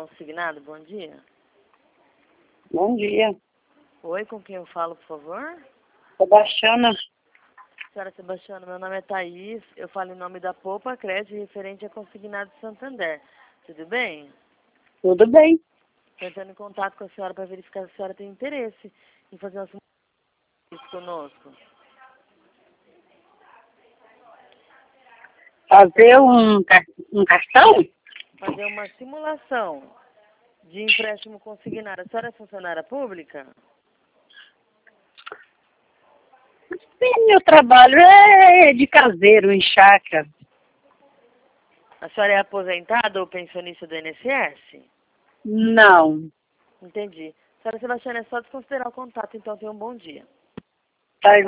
consignado, bom dia. Bom dia. Oi, com quem eu falo, por favor? Sebastiana. Senhora Sebastiana, meu nome é Thaís, eu falo em nome da Poupa Crédito referente a consignado de Santander. Tudo bem? Tudo bem. Estou entrando em contato com a senhora para verificar se a senhora tem interesse em fazer uma simulação conosco. Fazer um cartão? Fazer uma simulação de empréstimo consignado. A senhora é funcionária pública? Sim, meu trabalho é de caseiro, em chácara. A senhora é aposentada ou pensionista do INSS? Não. Entendi. Senhora Sebastiana, é só desconsiderar o contato, então tenha um bom dia. Tá